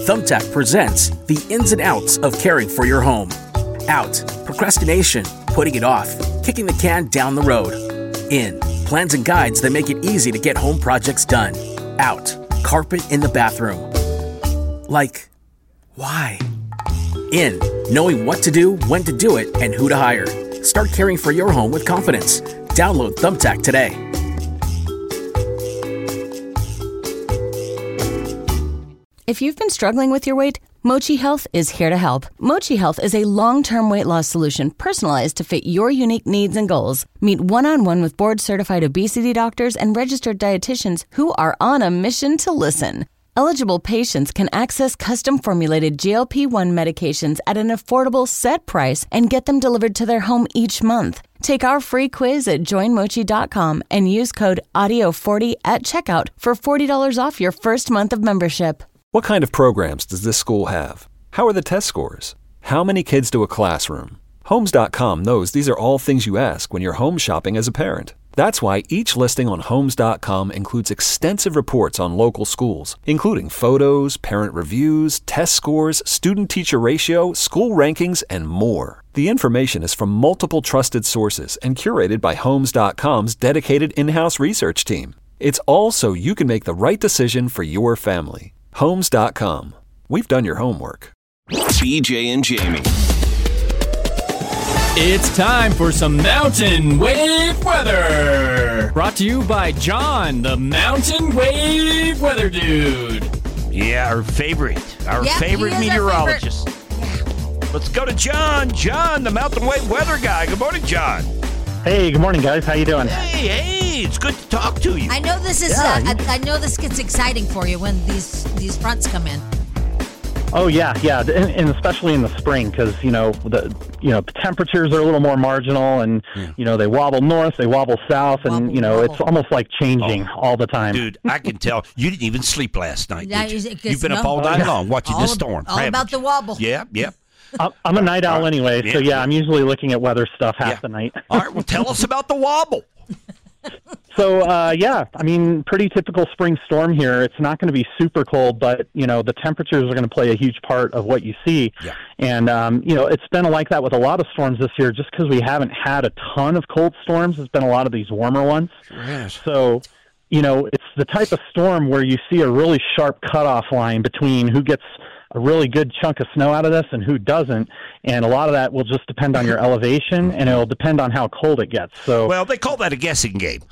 Thumbtack presents the ins and outs of caring for your home. Out, procrastination, putting it off, kicking the can down the road. In, plans and guides that make it easy to get home projects done. Out, carpet in the bathroom. Like, why? In, knowing what to do, when to do it, and who to hire. Start caring for your home with confidence. Download Thumbtack today. If you've been struggling with your weight, Mochi Health is here to help. Mochi Health is a long-term weight loss solution personalized to fit your unique needs and goals. Meet one-on-one with board-certified obesity doctors and registered dietitians who are on a mission to listen. Eligible patients can access custom-formulated GLP-1 medications at an affordable set price and get them delivered to their home each month. Take our free quiz at joinmochi.com and use code AUDIO40 at checkout for $40 off your first month of membership. What kind of programs does this school have? How are the test scores? How many kids to a classroom? Homes.com knows these are all things you ask when you're home shopping as a parent. That's why each listing on Homes.com includes extensive reports on local schools, including photos, parent reviews, test scores, student-teacher ratio, school rankings, and more. The information is from multiple trusted sources and curated by Homes.com's dedicated in-house research team. It's all so you can make the right decision for your family. Homes.com. We've done your homework. BJ and Jamie. It's time for some Mountain Wave Weather. Brought to you by John, the Mountain Wave Weather Dude. Yeah, our favorite meteorologist. Let's go to John. John, the Mountain Wave Weather guy. Good morning, John. Hey, good morning, guys. How you doing? Hey, it's good to talk to you. I know this is. I know this gets exciting for you when these fronts come in. Oh yeah, and especially in the spring because the temperatures are a little more marginal, and they wobble north, they wobble south, and it's almost like changing all the time. Dude, I can tell you didn't even sleep last night. Did you? You've been up all night long watching this storm. All about the wobble. Yeah. I'm a night owl anyway, so I'm usually looking at weather stuff half the night. All right, well, tell us about the wobble. So, pretty typical spring storm here. It's not going to be super cold, but, the temperatures are going to play a huge part of what you see. Yeah. And, it's been like that with a lot of storms this year just because we haven't had a ton of cold storms. It's been a lot of these warmer ones. Yes. So, it's the type of storm where you see a really sharp cutoff line between who gets a really good chunk of snow out of this and who doesn't, and a lot of that will just depend on your elevation, and it'll depend on how cold it gets. So, well, they call that a guessing game.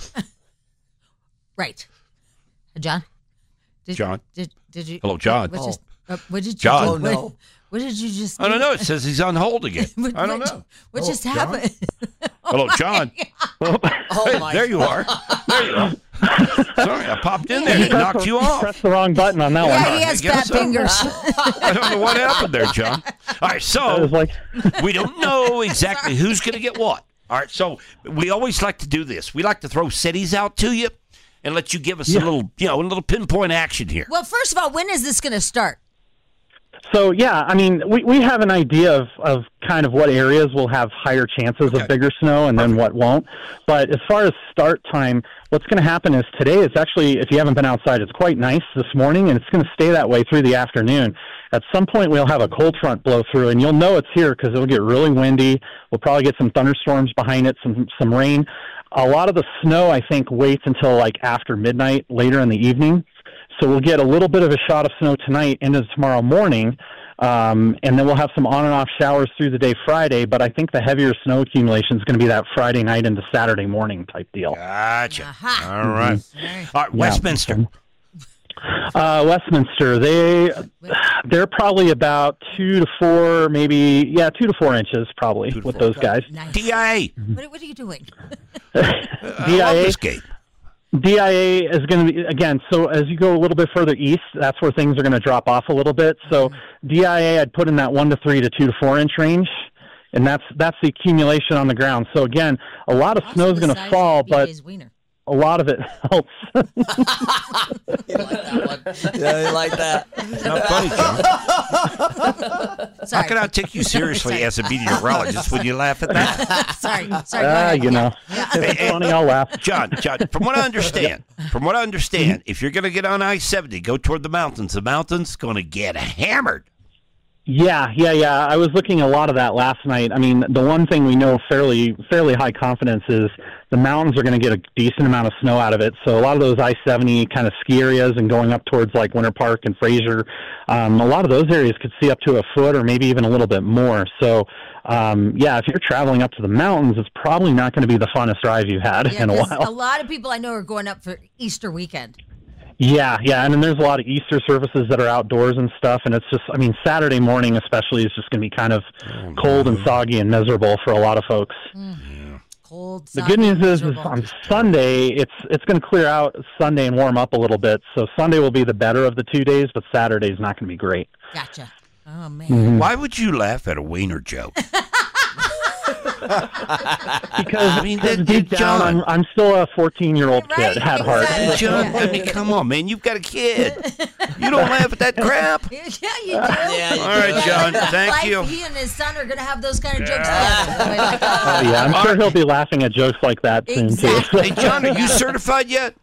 Right. John? Did you? Hello, John. What did you John? do? No. What did you just do? I don't know. It says he's on hold again. I don't know. What just happened? Hello, John. There you are. Sorry, I popped in there and it knocked you off. Pressed the wrong button on that one. Yeah, he has fat fingers. I don't know what happened there, John. All right, so we don't know exactly who's going to get what. All right, so we always like to do this. We like to throw cities out to you and let you give us a little pinpoint action here. Well, first of all, when is this going to start? So, we have an idea of kind of what areas will have higher chances of bigger snow and then what won't. But as far as start time, what's going to happen is today is actually, if you haven't been outside, it's quite nice this morning, and it's going to stay that way through the afternoon. At some point, we'll have a cold front blow through, and you'll know it's here because it'll get really windy. We'll probably get some thunderstorms behind it, some rain. A lot of the snow, I think, waits until like after midnight, later in the evening. So we'll get a little bit of a shot of snow tonight into tomorrow morning, and then we'll have some on and off showers through the day Friday, but I think the heavier snow accumulation is going to be that Friday night into Saturday morning type deal. Gotcha. Aha. All right. All right, Westminster. Westminster, they're probably about 2 to 4, 2 to 4 inches probably with those guys. Nice. DIA. What are you doing? DIA. DIA is going to be, again, so as you go a little bit further east, that's where things are going to drop off a little bit. So DIA, I'd put in that 1 to 3 to 2 to 4 inch range, and that's the accumulation on the ground. So again, a lot of snow is going to fall, but a lot of it helps. You like that one? Yeah, you like that. It's not funny, John. How can I take you seriously as a meteorologist when you laugh at that? Sorry. It's funny, I'll laugh. John, from what I understand, if you're going to get on I-70, go toward the mountains. The mountain's going to get hammered. Yeah. I was looking at a lot of that last night. I mean, the one thing we know fairly high confidence is the mountains are going to get a decent amount of snow out of it. So a lot of those I-70 kind of ski areas and going up towards like Winter Park and Fraser, a lot of those areas could see up to a foot or maybe even a little bit more. So, if you're traveling up to the mountains, it's probably not going to be the funnest drive you've had in a while. A lot of people I know are going up for Easter weekend. Yeah, and then there's a lot of Easter services that are outdoors and stuff, and it's just, I mean, Saturday morning especially is just going to be kind of cold and soggy and miserable for a lot of folks. Cold, the good news is on Sunday, it's going to clear out Sunday and warm up a little bit, so Sunday will be the better of the 2 days, but Saturday's not going to be great. Gotcha. Oh, man. Mm-hmm. Why would you laugh at a wiener joke? Because deep down, I'm still a 14-year-old kid at heart. John, I mean, come on, man. You've got a kid. You don't laugh at that crap. Yeah, you do. All right, John. Thank you. He and his son are going to have those kind of jokes together. I'm sure he'll be laughing at jokes like that soon, too. Hey, John, are you certified yet?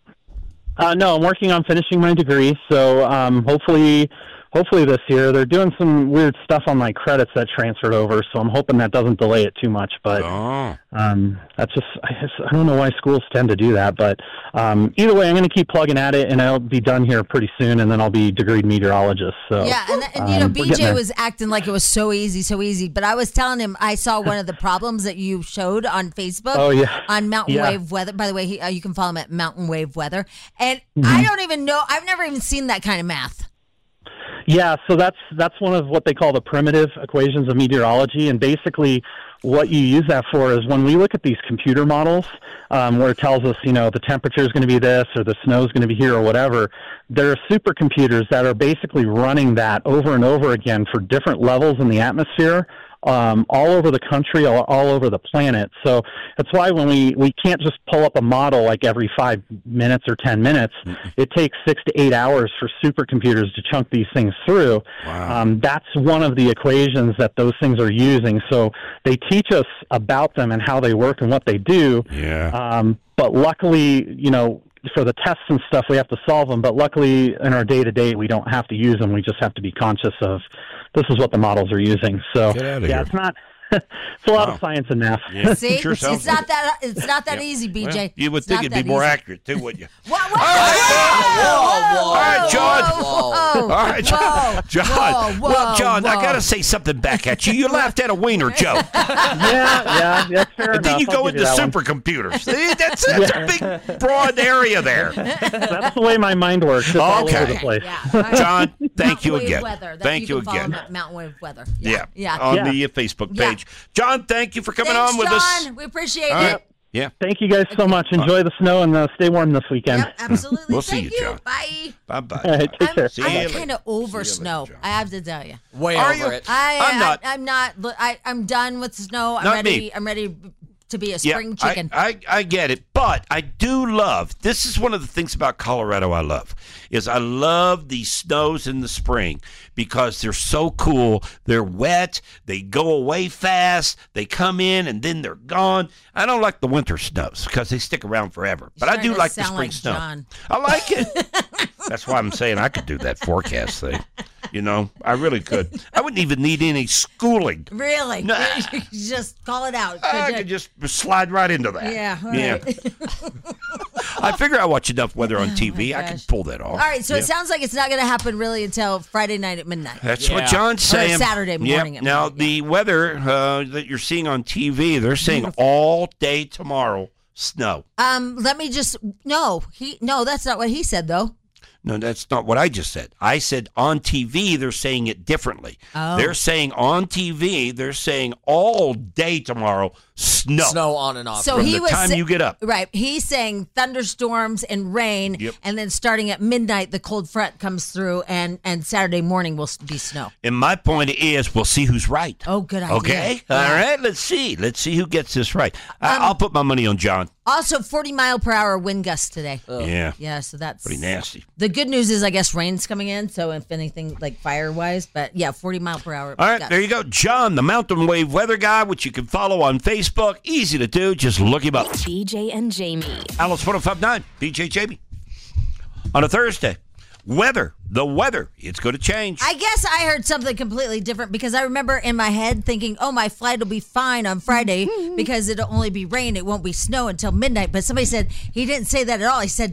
No, I'm working on finishing my degree, so hopefully this year. They're doing some weird stuff on my credits that transferred over, so I'm hoping that doesn't delay it too much. But that's just, I don't know why schools tend to do that. But either way, I'm going to keep plugging at it, and I'll be done here pretty soon, and then I'll be degreed meteorologist. So yeah, and BJ was acting like it was so easy. But I was telling him I saw one of the problems that you showed on Facebook. Oh, yeah. On Mountain Wave Weather. By the way, you can follow him at Mountain Wave Weather. And I don't even know. I've never even seen that kind of math. Yeah, so that's one of what they call the primitive equations of meteorology, and basically what you use that for is when we look at these computer models where it tells us, the temperature is going to be this or the snow is going to be here or whatever, there are supercomputers that are basically running that over and over again for different levels in the atmosphere. All over the country, all over the planet. So that's why when we can't just pull up a model like every 5 minutes or 10 minutes, it takes 6 to 8 hours for supercomputers to chunk these things through. Wow. That's one of the equations that those things are using. So they teach us about them and how they work and what they do. Yeah. But luckily, for the tests and stuff, we have to solve them. But luckily, in our day-to-day, we don't have to use them. We just have to be conscious of this is what the models are using. So, here. It's not. It's a lot of science and math. Yeah. See, sure it's not that easy, BJ. Well, you would think it'd be more accurate too, wouldn't you? Whoa. All right, John. All right, John. Well, John, I got to say something back at you. You laughed at a wiener joke. Yeah, that's fair enough. And then you go into supercomputers. That's a big, broad area there. That's the way my mind works. It's all over the place. Yeah. John, thank you again. Thank you again. Mountain Wave Weather. Yeah. On the Facebook page. John, thank you for coming on with us. John, we appreciate it. Yeah. Thank you guys so much. Enjoy the snow and stay warm this weekend. Yep, absolutely. We'll see you, John. Bye. Bye-bye. All right, take care. I'm kind of over snow. I have to tell you. Way over it. I'm not. I'm done with snow. I'm ready. I'm ready to be a spring chicken. I get it, but I do love, this is one of the things about Colorado I love these snows in the spring because they're so cool. They're wet. They go away fast. They come in and then they're gone. I don't like the winter snows because they stick around forever, but I do like the spring snow. John. I like it. That's why I'm saying I could do that forecast thing. I really could. I wouldn't even need any schooling. Really? No. You just call it out. I could just slide right into that. Yeah. Right. I figure I watch enough weather on TV. I can pull that off. All right, so it sounds like it's not going to happen really until Friday night at midnight. That's what John's saying. Or Saturday morning. At now, midnight. the weather that you're seeing on TV, they're saying all day tomorrow snow. Let me just no, that's not what he said though. No, that's not what I just said. I said on TV, they're saying it differently. Oh. They're saying on TV, they're saying all day tomorrow, snow. Snow on and off. So from he the was time you get up. Right. He's saying thunderstorms and rain, and then starting at midnight, the cold front comes through, and Saturday morning will be snow. And my point is, we'll see who's right. Oh, good idea. Okay? All right, let's see. Let's see who gets this right. I'll put my money on John. Also, 40-mile-per-hour wind gusts today. Yeah. Yeah, so that's pretty nasty. The good news is, I guess, rain's coming in, so if anything, like fire-wise, but yeah, 40-mile-per-hour. All right, gusts. there you go. John, the Mountain Wave Weather Guy, which you can follow on Facebook. Easy to do. Just look him up. BJ and Jamie. Alice 1059, BJ Jamie. On a Thursday. The weather, it's going to change. I guess I heard something completely different because I remember in my head thinking, oh, my flight will be fine on Friday because it'll only be rain. It won't be snow until midnight. But somebody said he didn't say that at all. He said,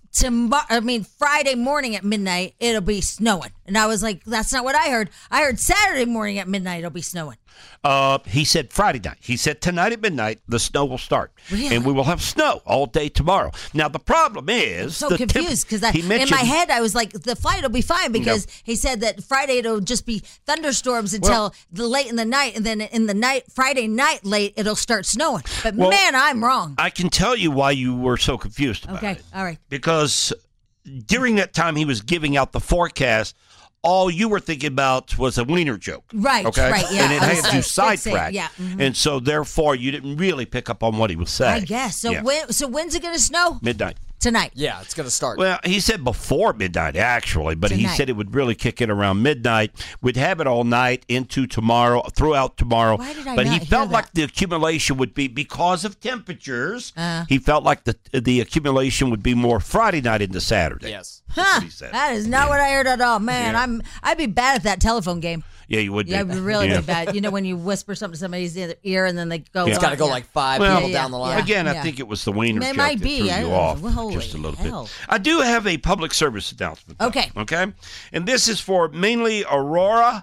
Friday morning at midnight, it'll be snowing. And I was like, that's not what I heard. I heard Saturday morning at midnight, it'll be snowing. He said Friday night. He said tonight at midnight, the snow will start. Really? And we will have snow all day tomorrow. Now, the problem is... I'm so confused because in my head, I was like, the flight will be fine because he said that Friday it'll just be thunderstorms until late in the night. And then in the night, Friday night late, it'll start snowing. But man, I'm wrong. I can tell you why you were so confused about it. Okay, all right. Because during that time he was giving out the forecast, all you were thinking about was a wiener joke. Right, okay? right, yeah. And it had you sidetracked. Yeah. Mm-hmm. And so, therefore, you didn't really pick up on what he was saying. I guess. So, Yeah. when's it going to snow? Midnight. Tonight. Yeah, it's going to start. Well, he said before midnight, actually, but he Tonight. said it would really kick in around midnight. We'd have it all night into tomorrow, throughout tomorrow. Why did I but not he hear felt that? like the accumulation would be because of temperatures. He felt like the accumulation would be more Friday night into Saturday. Yes. That's what he said. That is not what I heard at all. Man, I'd be bad at that telephone game. Yeah, you would. Yeah, I'd be really bad. You know, when you whisper something to somebody's ear and then they go. It's got to go yeah. like 5 Well, people down the line. Again, I think it was the wiener It joke might that be. threw I you don't know. off Holy just a little hell. bit. I do have a public service announcement. though, Okay. Okay. And this is for mainly Aurora,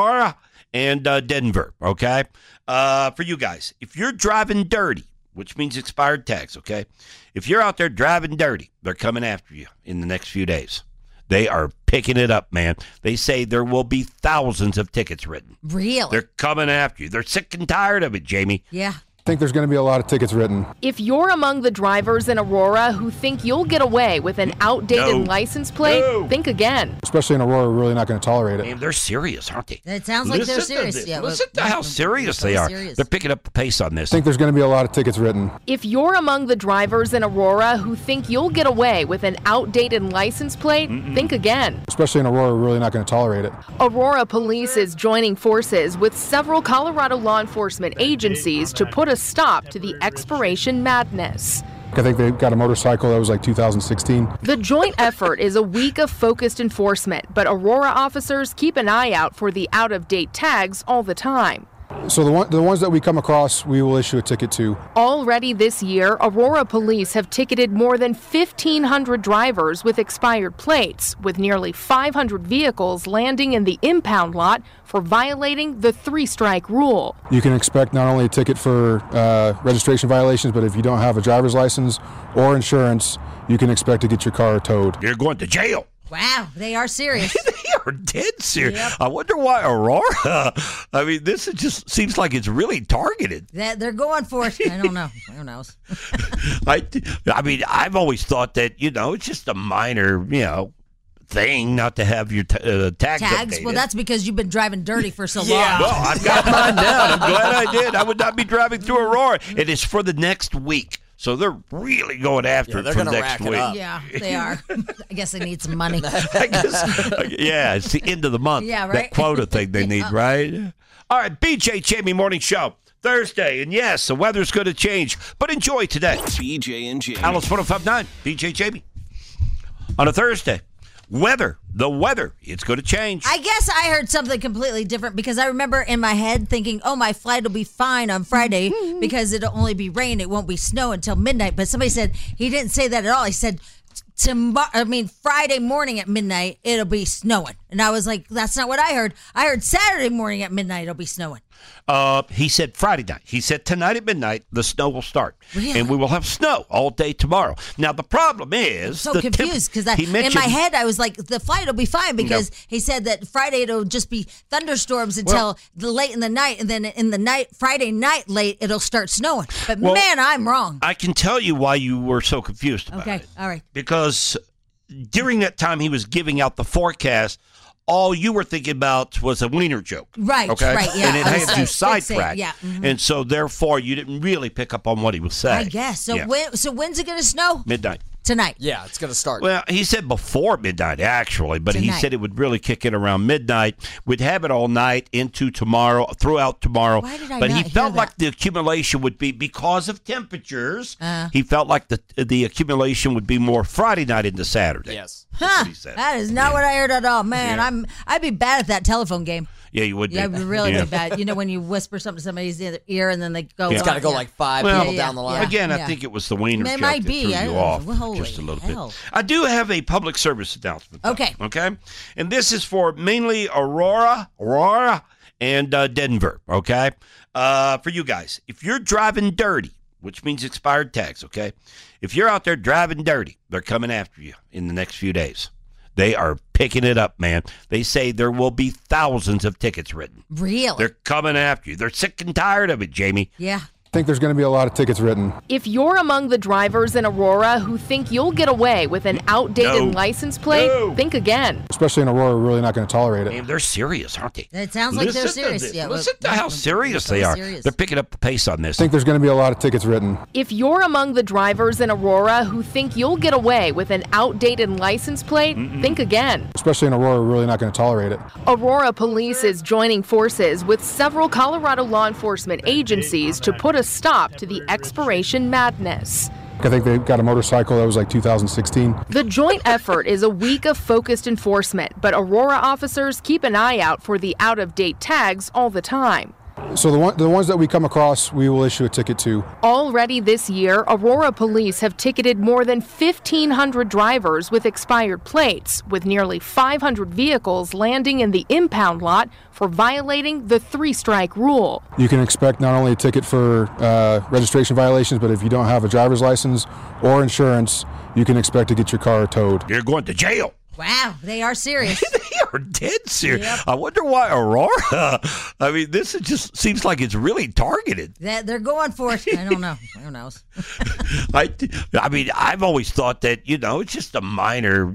and Denver. Okay. For you guys, if you're driving dirty, which means expired tags. Okay. If you're out there driving dirty, they're coming after you in the next few days. They are picking it up, man. They say there will be thousands of tickets written. Really? They're coming after you. They're sick and tired of it, Jamie. Yeah. I think there's going to be a lot of tickets written. If you're among the drivers in Aurora who think you'll get away with an outdated license plate, think again. Especially in Aurora, we're really not going to tolerate it. Man, they're serious, aren't they? It sounds like they're serious. To Yeah, Listen to how serious they are. serious. They're picking up the pace on this. I think there's going to be a lot of tickets written. If you're among the drivers in Aurora who think you'll get away with an outdated license plate, think again. Especially in Aurora, we're really not going to tolerate it. Aurora Police is joining forces with several Colorado law enforcement agencies to put a stop to the expiration madness. I think they got a motorcycle that was like 2016. The joint effort is a week of focused enforcement, but Aurora officers keep an eye out for the out-of-date tags all the time. So the ones that we come across, we will issue a ticket to. Already this year, Aurora police have ticketed more than 1,500 drivers with expired plates, with nearly 500 vehicles landing in the impound lot for violating the 3-strike rule. You can expect not only a ticket for registration violations, but if you don't have a driver's license or insurance, you can expect to get your car towed. You're going to jail. Wow, they are serious. They are dead serious. Yep. I wonder why Aurora. I mean, this just seems like it's really targeted. They're going for it. I don't know. Who knows? I mean, I've always thought that, it's just a minor, thing not to have your tags updated. Well, that's because you've been driving dirty for so long. Well, I've got mine down. I'm glad I did. I would not be driving through Aurora. It is for the next week. So they're really going after it for next week. Yeah, they are. I guess they need some money. I guess, yeah, it's the end of the month. Yeah, right. That quota thing they need, right? All right, BJ Jamie Morning Show. Thursday, and yes, the weather's going to change, but enjoy today. BJ and Jamie. Alice 1059, BJ Jamie. On a Thursday. The weather, it's going to change. I guess I heard something completely different because I remember in my head thinking, oh, my flight will be fine on Friday because it'll only be rain. It won't be snow until midnight. But somebody said he didn't say that at all. He said, Friday morning at midnight, it'll be snowing. And I was like, that's not what I heard. I heard Saturday morning at midnight, it'll be snowing. He said Friday night. He said tonight at midnight, the snow will start. Really? And we will have snow all day tomorrow. Now, the problem is... I'm so confused because in my head, I was like, the flight will be fine because he said that Friday it'll just be thunderstorms until late in the night. And then in the night, Friday night late, it'll start snowing. But man, I'm wrong. I can tell you why you were so confused about it. Okay, all right. Because during that time he was giving out the forecast, all you were thinking about was a wiener joke. Right, okay? right, yeah. And it had you sidetracked. Yeah. Mm-hmm. And so, therefore, you didn't really pick up on what he was saying. I guess. So, Yeah. when's it going to snow? Midnight. Tonight. Yeah, it's going to start. Well, he said before midnight, actually, but he Tonight. said it would really kick in around midnight. We'd have it all night into tomorrow, throughout tomorrow. Why did I but not he hear felt that? like the accumulation would be because of temperatures. He felt like the accumulation would be more Friday night into Saturday. Yes. That's what he said. That is not what I heard at all. Man, I'd be bad at that telephone game. Yeah, you would. Yeah, I'd really be bad. You know, when you whisper something to somebody's ear and then they go. It's got to go yeah. like 5 Well, people down the line. Again, I think it was the wiener It joke might that be. threw I you don't off know. Holy just a little hell. bit. I do have a public service announcement. though, Okay. Okay. And this is for mainly Aurora, and Denver. Okay. For you guys, if you're driving dirty, which means expired tags. Okay. If you're out there driving dirty, they're coming after you in the next few days. They are picking it up, man. They say there will be thousands of tickets written. Really? They're coming after you. They're sick and tired of it, Jamie. Yeah. I think there's going to be a lot of tickets written. If you're among the drivers in Aurora who think you'll get away with an outdated No. license plate, No. think again. Especially in Aurora, we're really not going to tolerate it. Man, they're serious, aren't they? It sounds like they're Listen to serious. this. Yeah, Listen to how serious they are. serious. They're picking up the pace on this. I think there's going to be a lot of tickets written. If you're among the drivers in Aurora who think you'll get away with an outdated license plate, think again. Especially in Aurora, we're really not going to tolerate it. Aurora Police is joining forces with several Colorado law enforcement agencies to put a stop to the expiration madness. I think they got a motorcycle that was like 2016. The joint effort is a week of focused enforcement, but Aurora officers keep an eye out for the out-of-date tags all the time. So the ones that we come across, we will issue a ticket to. Already this year, Aurora police have ticketed more than 1,500 drivers with expired plates, with nearly 500 vehicles landing in the impound lot for violating the three-strike rule. You can expect not only a ticket for registration violations, but if you don't have a driver's license or insurance, you can expect to get your car towed. You're going to jail. Wow, they are serious. They are dead serious. Yep. I wonder why Aurora. I mean, this just seems like it's really targeted. They're going for it. I don't know. Who knows? I mean, I've always thought that, it's just a minor,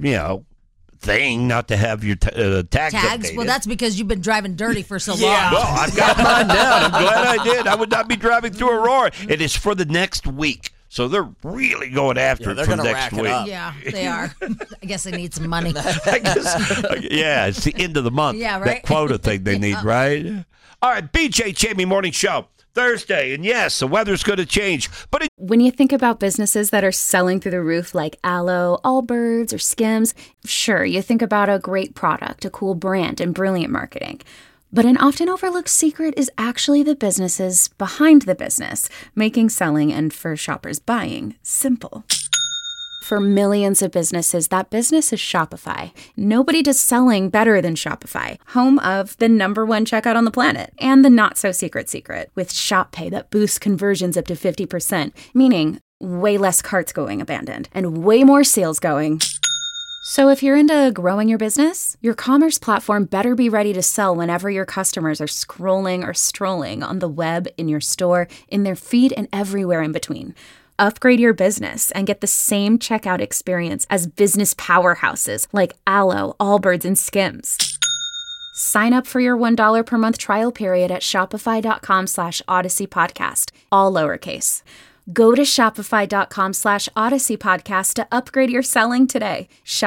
thing not to have your tags Tags? updated. Well, that's because you've been driving dirty for so long. Well, I've got mine down. I'm glad I did. I would not be driving through Aurora. It is for the next week. So they're really going after it for next week. Yeah, they are. I guess they need some money. I guess, yeah, it's the end of the month. Yeah, right. That quota thing they need, right? All right, BJ Jamie Morning Show, Thursday. And yes, the weather's going to change. But when you think about businesses that are selling through the roof like Aloe, Allbirds, or Skims, sure, you think about a great product, a cool brand, and brilliant marketing. But an often overlooked secret is actually the businesses behind the business, making selling and for shoppers buying simple. For millions of businesses, that business is Shopify. Nobody does selling better than Shopify, home of the #1 checkout on the planet and the not-so-secret secret with Shop Pay that boosts conversions up to 50%, meaning way less carts going abandoned and way more sales going. So if you're into growing your business, your commerce platform better be ready to sell whenever your customers are scrolling or strolling on the web, in your store, in their feed, and everywhere in between. Upgrade your business and get the same checkout experience as business powerhouses like Aloe, Allbirds, and Skims. Sign up for your $1 per month trial period at shopify.com/Odyssey Podcast, all lowercase. Go to shopify.com/Odyssey Podcast to upgrade your selling today.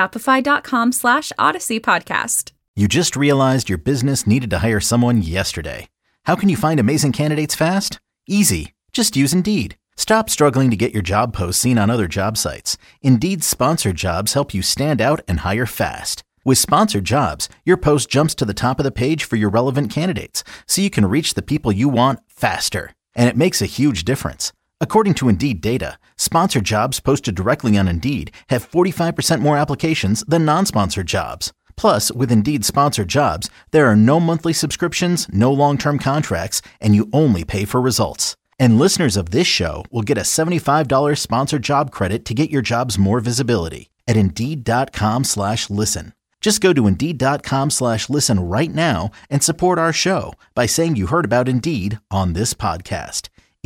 Shopify.com/Odyssey Podcast. You just realized your business needed to hire someone yesterday. How can you find amazing candidates fast? Easy. Just use Indeed. Stop struggling to get your job posts seen on other job sites. Indeed's sponsored jobs help you stand out and hire fast. With sponsored jobs, your post jumps to the top of the page for your relevant candidates, so you can reach the people you want faster. And it makes a huge difference. According to Indeed data, sponsored jobs posted directly on Indeed have 45% more applications than non-sponsored jobs. Plus, with Indeed sponsored jobs, there are no monthly subscriptions, no long-term contracts, and you only pay for results. And listeners of this show will get a $75 sponsored job credit to get your jobs more visibility at Indeed.com/listen. Just go to Indeed.com/listen right now and support our show by saying you heard about Indeed on this podcast.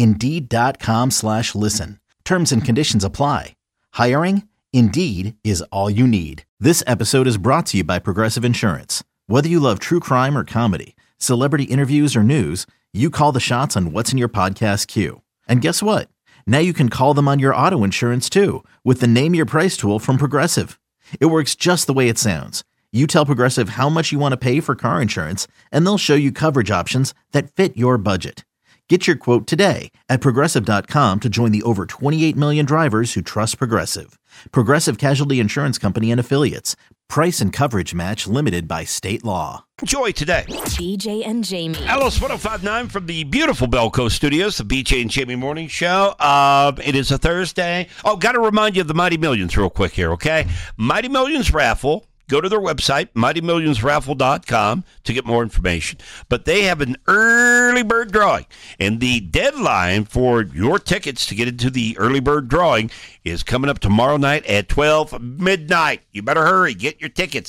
Indeed.com/listen. Terms and conditions apply. Hiring? Indeed is all you need. This episode is brought to you by Progressive Insurance. Whether you love true crime or comedy, celebrity interviews or news, you call the shots on what's in your podcast queue. And guess what? Now you can call them on your auto insurance too with the Name Your Price tool from Progressive. It works just the way it sounds. You tell Progressive how much you want to pay for car insurance, and they'll show you coverage options that fit your budget. Get your quote today at Progressive.com to join the over 28 million drivers who trust Progressive. Progressive Casualty Insurance Company and Affiliates. Price and coverage match limited by state law. Enjoy today. BJ and Jamie. Alice 105.9 from the beautiful Belco Studios, the BJ and Jamie Morning Show. It is a Thursday. Oh, got to remind you of the Mighty Millions real quick here, okay? Mighty Millions raffle. Go to their website, mightymillionsraffle.com, to get more information. But they have an early bird drawing, and the deadline for your tickets to get into the early bird drawing is coming up tomorrow night at 12 midnight. You better hurry. Get your tickets,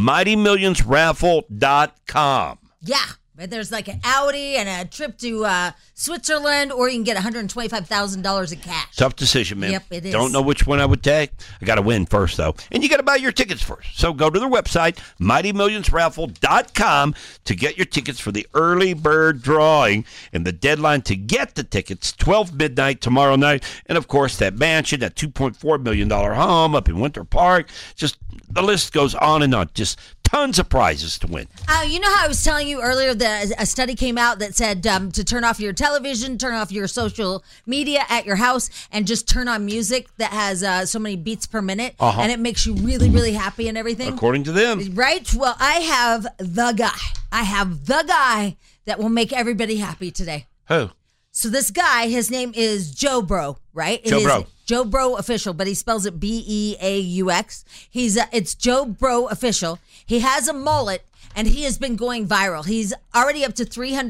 mightymillionsraffle.com. Yeah. But there's like an Audi and a trip to Switzerland, or you can get $125,000 in cash. Tough decision, man. Yep, it is. Don't know which one I would take. I got to win first, though. And you got to buy your tickets first. So go to their website, mightymillionsraffle.com, to get your tickets for the early bird drawing. And the deadline to get the tickets, 12 midnight tomorrow night. And, of course, that mansion, that $2.4 million home up in Winter Park. Just the list goes on and on. Just tons of prizes to win. You know how I was telling you earlier that a study came out that said to turn off your television, turn off your social media at your house, and just turn on music that has so many beats per minute, and it makes you really, really happy and everything? According to them. Right? Well, I have the guy. That will make everybody happy today. Who? So this guy, his name is Joe Bro, right? Joe Bro. Joe Bro Official, but he spells it B-E-A-U-X. It's Joe Bro Official. He has a mullet, and he has been going viral. He's already up to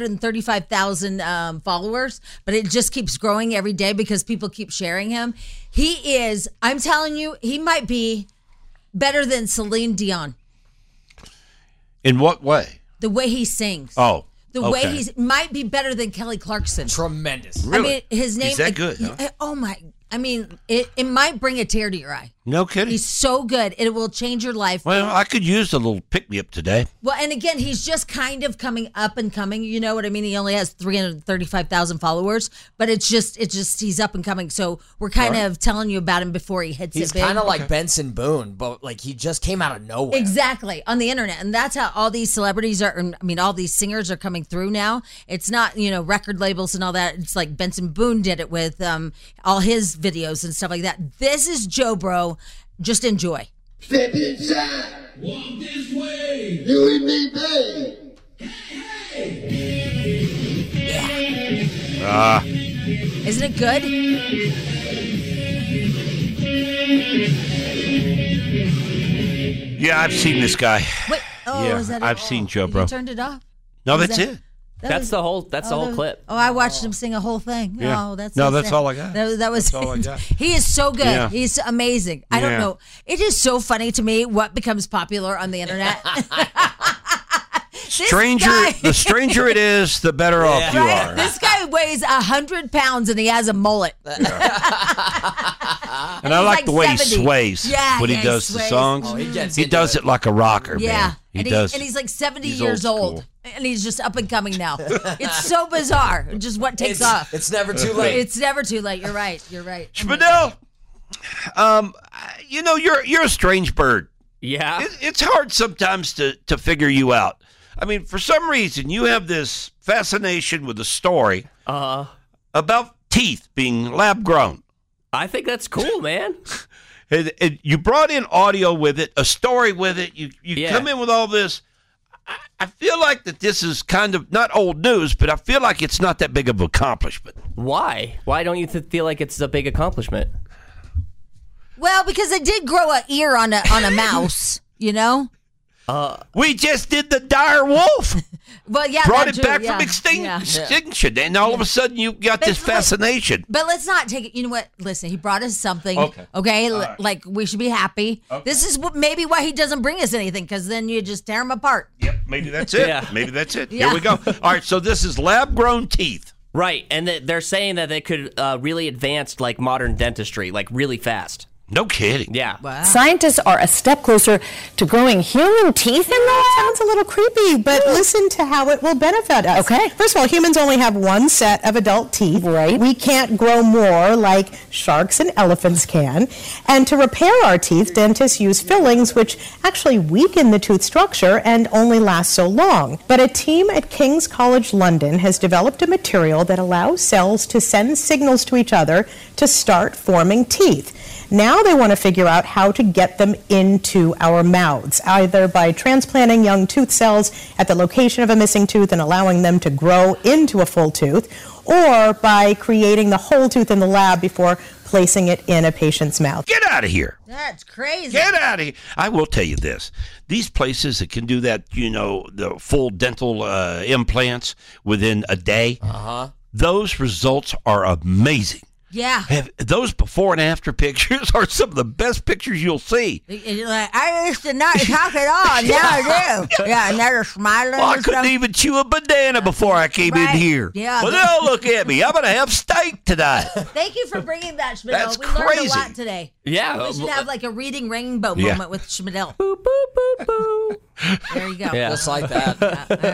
335,000 followers, but it just keeps growing every day because people keep sharing him. He is, I'm telling you, he might be better than Celine Dion. In what way? The way he sings. Oh. The way he might be better than Kelly Clarkson. Tremendous. Really? I mean, his name. Is that good? Huh? Oh my! I mean, it might bring a tear to your eye. No kidding. He's so good. It will change your life. Well, I could use a little pick-me-up today. Well, and again, he's just kind of coming up and coming. You know what I mean? He only has 335,000 followers, but it's just he's up and coming. So we're kind of telling you about him before he hits He's it big. kind of like Benson Boone, but like he just came out of nowhere. Exactly, on the internet. And that's how all these celebrities are, I mean, all these singers are coming through now. It's not, record labels and all that. It's like Benson Boone did it with all his videos and stuff like that. This is Joe Bro. Just enjoy. Step inside. Walk this way. You and me, babe. Yeah. Isn't it good? Yeah, I've seen this guy. Wait. Oh, yeah, is that it? I've seen Joe Bro. You turned it off? No, that's it. That's the whole clip. Oh, I watched him sing a whole thing. Yeah. Oh, that's that's all I got. That was all I got. He is so good. Yeah. He's amazing. I don't know. It is so funny to me what becomes popular on the internet. The stranger it is, the better off you are. This guy weighs 100 pounds and he has a mullet. And I like the way 70. he sways when he does the songs. Oh, he does it like a rocker, man. He does. And he's like 70 He's years old old. school. And he's just up and coming now. It's so bizarre. Just what takes off. It's never too late. It's never too late. You're right. Spadell, you're a strange bird. Yeah. It's hard sometimes to figure you out. I mean, for some reason, you have this fascination with a story about teeth being lab grown. I think that's cool, man. And you brought in audio with it, a story with it. You come in with all this. I feel like that this is kind of not old news, but I feel like it's not that big of an accomplishment. Why? Why don't you feel like it's a big accomplishment? Well, because I did grow an ear on a mouse, We just did the dire wolf. Well, yeah, brought that it too, back yeah. from extinction, and all of a sudden you got this fascination. But let's not take it. You know what? Listen, he brought us something. Okay. Right. Like we should be happy. Okay. This is maybe why he doesn't bring us anything, because then you just tear him apart. Yep. Maybe that's it. Maybe that's it. Yeah. Here we go. All right. So this is lab-grown teeth. Right, and they're saying that they could really advance like modern dentistry, like really fast. No kidding. Yeah. Wow. Scientists are a step closer to growing human teeth in that. Sounds a little creepy, but listen to how it will benefit us. Okay. First of all, humans only have one set of adult teeth. Right. We can't grow more like sharks and elephants can. And to repair our teeth, dentists use fillings which actually weaken the tooth structure and only last so long. But a team at King's College London has developed a material that allows cells to send signals to each other to start forming teeth. Now they want to figure out how to get them into our mouths, either by transplanting young tooth cells at the location of a missing tooth and allowing them to grow into a full tooth, or by creating the whole tooth in the lab before placing it in a patient's mouth. Get out of here. That's crazy. Get out of here. I will tell you this. These places that can do that, the full dental implants within a day, those results are amazing. Yeah. Those before and after pictures are some of the best pictures you'll see. You're like, I used to not talk at all, and now I do. Yeah, and they're smiling. Well, I couldn't even chew a banana before I came in here. Yeah. Well, now look at me. I'm going to have steak tonight. Thank you for bringing that, Schmidl. That's we learned crazy. a lot today. Yeah. We should have like a reading rainbow Yeah. moment with Schmidl. Boop, boop, boop, boop. There you go. Yeah. Just like that. All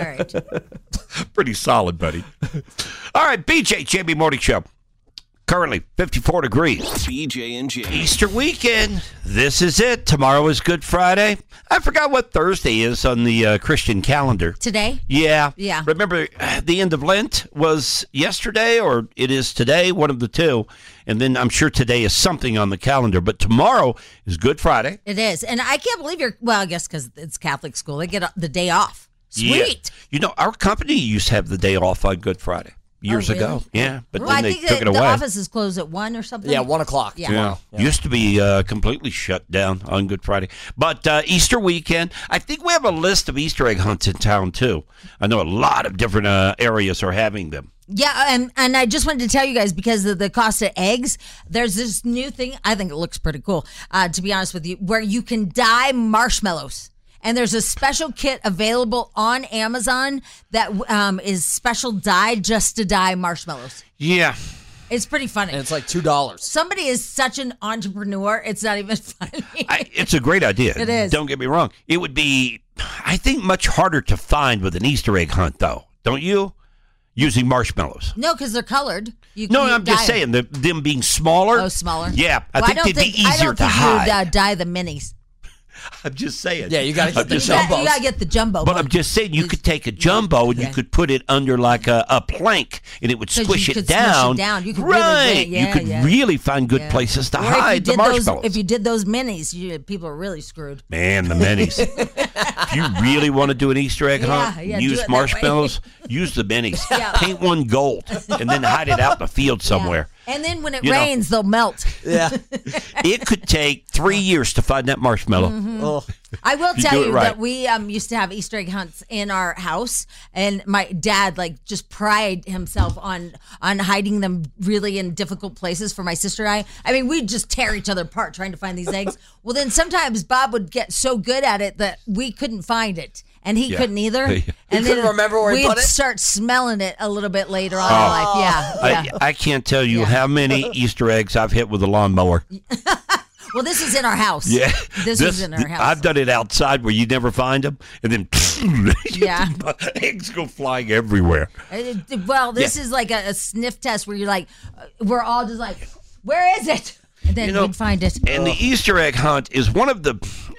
right. Pretty solid, buddy. All right, BJ, Jamie Morning Show. Currently 54 degrees. BJ and Jamie. Easter weekend. This is it. Tomorrow is Good Friday. I forgot what Thursday is on the Christian calendar. Today? Yeah. Yeah. Remember, the end of Lent was yesterday, or it is today, one of the two. And then I'm sure today is something on the calendar. But tomorrow is Good Friday. It is. And I can't believe I guess because it's Catholic school, they get the day off. Sweet. Yeah. Our company used to have the day off on Good Friday. Years really? ago, yeah, but Well, then I they think took it away. the offices close at 1 or something. Yeah, 1 o'clock. Yeah. Used to be completely shut down on Good Friday. But Easter weekend, I think we have a list of Easter egg hunts in town, too. I know a lot of different areas are having them. Yeah, and I just wanted to tell you guys, because of the cost of eggs, there's this new thing. I think it looks pretty cool, to be honest with you, where you can dye marshmallows. And there's a special kit available on Amazon that is special dye just to dye marshmallows. Yeah. It's pretty funny. And it's like $2. Somebody is such an entrepreneur. It's not even funny. It's a great idea. It is. Don't get me wrong. It would be, I think, much harder to find with an Easter egg hunt, though. Don't you? Using marshmallows. No, because they're colored. You I'm just saying, them being smaller. Oh, smaller? Yeah. I think they'd be easier to hide. I don't think you would dye the minis. I'm just saying. Yeah, you got to get the jumbos. You got to get the jumbo. But I'm just saying, you could take a jumbo and you could put it under like a plank, and it would squish it down. You could right. You could really find good places to hide the marshmallows. If you did those minis, people are really screwed. Man, the minis. If you really want to do an Easter egg hunt, use marshmallows, use the minis. Yeah. Paint one gold, and then hide it out in the field somewhere. And then when it rains, they'll melt. Yeah. It could take 3 years to find that marshmallow. Mm-hmm. Oh. I will You tell do it you right. that we used to have Easter egg hunts in our house, and my dad just pride himself on hiding them really in difficult places for my sister and I. I mean, we'd just tear each other apart trying to find these eggs. Well, then sometimes Bob would get so good at it that we couldn't find it. And he couldn't either. And then couldn't remember where he we'd put it? start smelling it a little bit later on in life. Yeah. I can't tell you how many Easter eggs I've hit with a lawnmower. Well, this is in our house. Yeah. This is in our house. I've done it outside where you never find them, and then Yeah. eggs go flying everywhere. Well, this is like a sniff test where you're like, we're all just like, where is it? And then we'd find it. And the Easter egg hunt is one of the,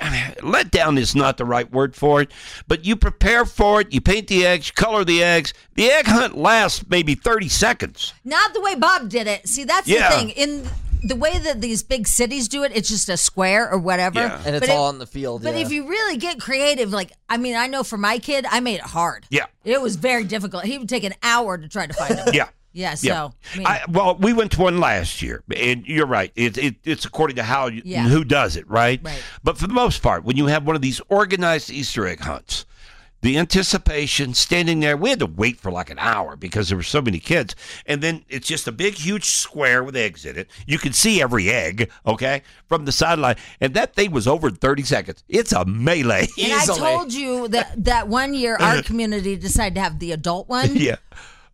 letdown is not the right word for it, but you prepare for it, you paint the eggs, you color the eggs. The egg hunt lasts maybe 30 seconds. Not the way Bob did it. See, that's the thing. In the way that these big cities do it, it's just a square or whatever. Yeah. And it's all in the field. But if you really get creative, I know for my kid, I made it hard. Yeah. It was very difficult. He would take an hour to try to find them. Yeah. Yeah, so. Well, we went to one last year, and you're right. It's according to how who does it, right? Right. But for the most part, when you have one of these organized Easter egg hunts, the anticipation, standing there, we had to wait for like an hour because there were so many kids. And then it's just a big, huge square with eggs in it. You can see every egg, okay, from the sideline. And that thing was over in 30 seconds. It's a melee. And I told you that one year our community decided to have the adult one. Yeah.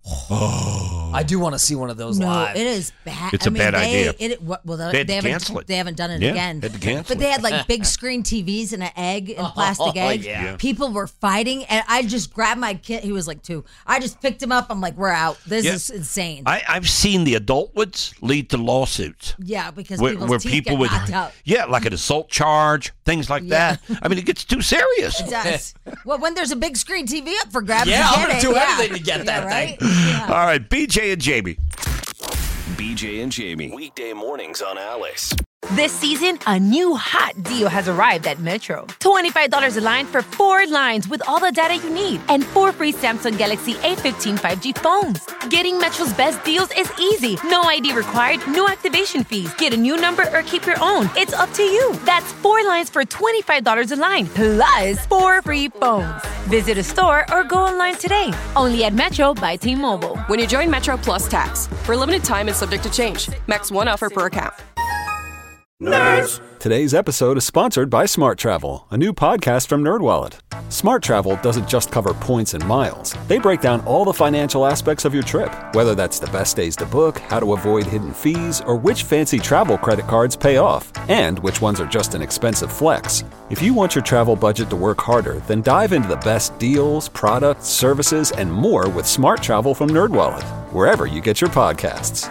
I do want to see one of those live. It is bad. It's a bad idea. They haven't done it again. Had to cancel but they had like big screen TVs and an egg and plastic egg. Yeah. People were fighting, and I just grabbed my kid. He was like 2. I just picked him up. I'm like, we're out. This is insane. I've seen the adult ones lead to lawsuits. Yeah, because where people's teeth people get knocked out. Yeah, like an assault charge, things like that. I mean, it gets too serious. It does. Well, when there's a big screen TV up for grabs, I'm going to do everything to get that thing. All right, BJ and Jamie. BJ and Jamie. Weekday mornings on Alice. This season, a new hot deal has arrived at Metro. $25 a line for 4 lines with all the data you need and 4 free Samsung Galaxy A15 5G phones. Getting Metro's best deals is easy. No ID required, no activation fees. Get a new number or keep your own. It's up to you. That's 4 lines for $25 a line, plus 4 free phones. Visit a store or go online today. Only at Metro by T-Mobile. When you join Metro Plus tax, for a limited time and subject to change. Max 1 offer per account. Nerds! Today's episode is sponsored by Smart Travel, a new podcast from NerdWallet. Smart Travel doesn't just cover points and miles. They break down all the financial aspects of your trip, whether that's the best days to book, how to avoid hidden fees, or which fancy travel credit cards pay off, and which ones are just an expensive flex. If you want your travel budget to work harder, then dive into the best deals, products, services, and more with Smart Travel from NerdWallet, wherever you get your podcasts.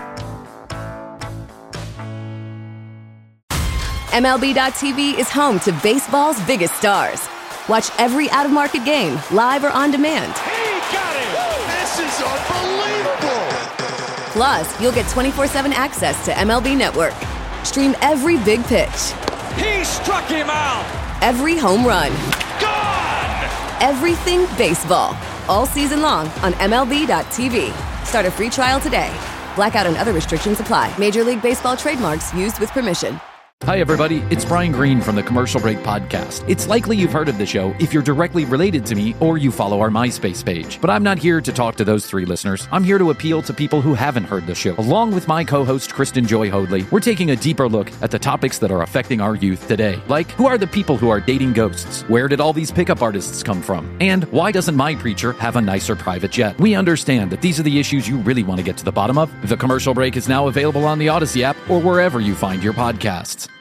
MLB.tv is home to baseball's biggest stars. Watch every out-of-market game, live or on demand. He got it! This is unbelievable! Plus, you'll get 24/7 access to MLB Network. Stream every big pitch. He struck him out! Every home run. Gone! Everything baseball. All season long on MLB.tv. Start a free trial today. Blackout and other restrictions apply. Major League Baseball trademarks used with permission. Hi, everybody. It's Brian Green from the Commercial Break Podcast. It's likely you've heard of the show if you're directly related to me or you follow our MySpace page. But I'm not here to talk to those 3 listeners. I'm here to appeal to people who haven't heard the show. Along with my co-host, Kristen Joy Hoadley, we're taking a deeper look at the topics that are affecting our youth today. Like, who are the people who are dating ghosts? Where did all these pickup artists come from? And why doesn't my preacher have a nicer private jet? We understand that these are the issues you really want to get to the bottom of. The Commercial Break is now available on the Odyssey app or wherever you find your podcasts.